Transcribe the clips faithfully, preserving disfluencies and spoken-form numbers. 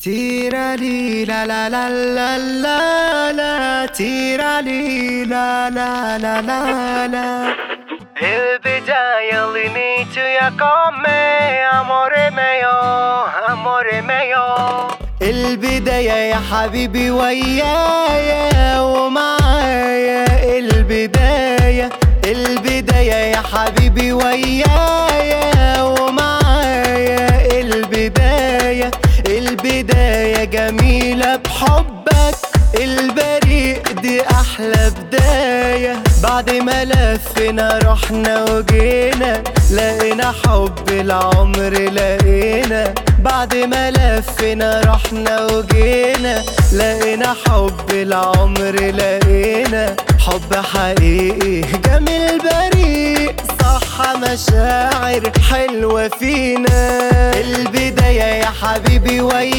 تيرالي لا لا لا لا لا لا تيرالي لا لا لا لا لا. البداية اللي نيتو يا كومي amore mio amore mio. البداية يا حبيبي ويايا ومعايا. البداية البداية يا حبيبي ويايا ومعايا. البداية البداية جميلة بحبك البريء دي أحلى بداية. بعد ما لفنا رحنا وجينا لقينا حب العمر لقينا. بعد ما لفنا رحنا وجينا لقينا حب العمر لقينا. حب حقيقي جميل بريء صح مشاعر حلوة فينا. البداية يا حبيبي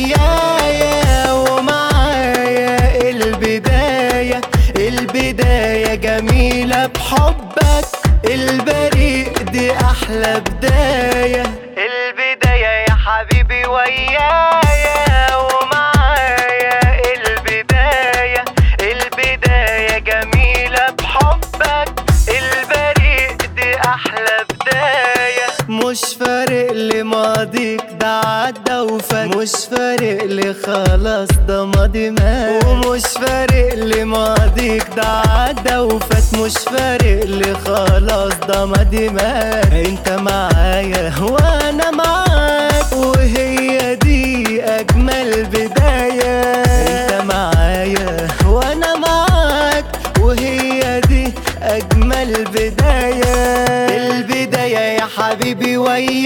ويايا ومعايا. البداية البداية جميلة بحبك البريء دي أحلى بداية. البداية يا حبيبي ويايا ومعايا. البداية البداية جميلة بحبك البريء دي أحلى بداية. مش فارق لي ماضيك ده عدى وفات. مش فارق لي خلاص ده ماضي مات. ومش فارق لي ماضيك ده عدى وفات. مش فارق لي خلاص ده ماضي مات. انت معايا وانا معاك وهي دي اجمل بداية. انت معايا وانا معاك وهي دي اجمل بداية. البداية يا حبيبي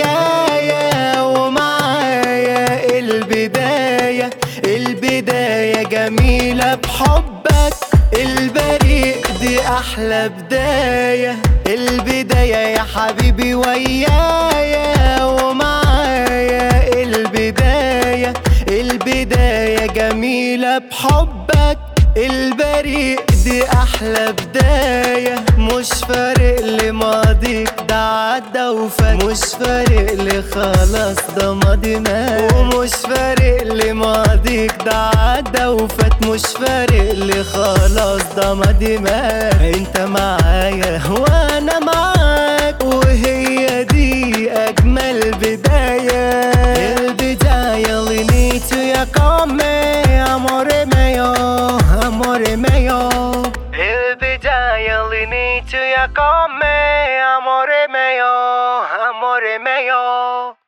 ويايا ومعايا. البداية البداية جميلة بحبك البريء دي أحلى بداية. البداية يا حبيبي ويايا ومعايا. البداية البداية جميلة بحبك البريء دي أحلى بداية. مش فارق لي ماضيك ده عدى وفات. مش فارق لي خلاص ده ماضي مات. ومش فارق لي ماضيك ده عدى وفات. مش فارق لي خلاص ده ماضي مات. انت معايا وانا معاك وهي دي اجمل بداية. البداية اللي نيتو يا كومي amore mio amore mio. البداية اللي نيتو يا كومي amore mio amore mio.